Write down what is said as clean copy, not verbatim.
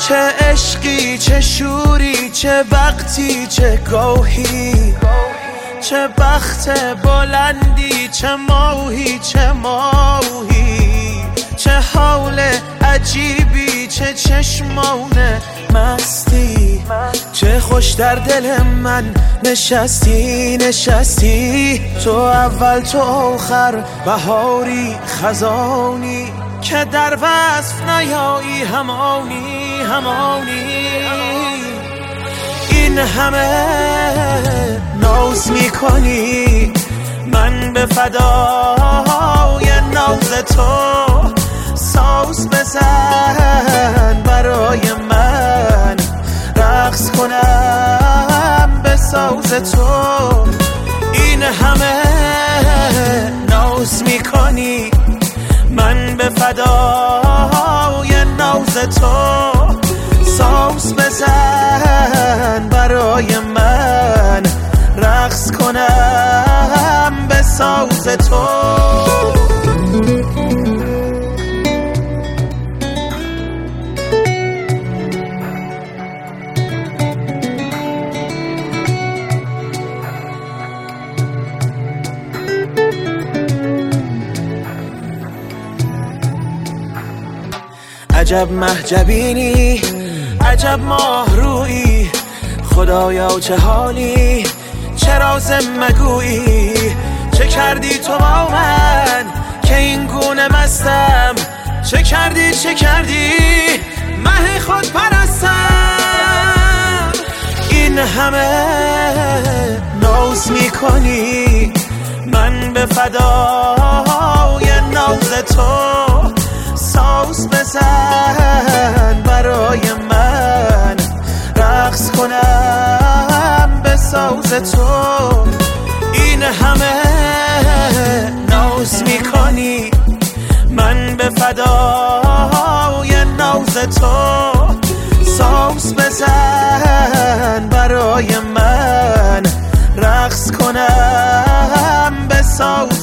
چه عشقی، چه شوری، چه وقتی، چه گاهی، چه بخت بلندی، چه ماهی، چه ماهی، چه حال عجیبی، چه چشمان مستی، چه خوش در دل من نشستی نشستی. تو اول تو آخر، بهاری خزانی که در وصف نیایی، همانی همانی. این همه ناز میکنی، من به فدای ناز تو. ساز بزن برای من، رقص کنم به ساز تو. این همه ناز میکنی، من به فدای ناز تو. ساز بزن برای من، رقص کنم به ساز تو. عجب محجبینی، عجب ماه رویی، خدایا چه حالی، چه راز مگویی. چه کردی تو با من که این گونه مستم، چه کردی چه کردی مه خود پرستم. این همه ناز میکنی، من به فدای ناز تو. ساز بزن برای من، رقص کنم به ساز تو. این همه ناز میکنی، من به فدای ناز تو. ساز بزن برای من، رقص کنم به ساز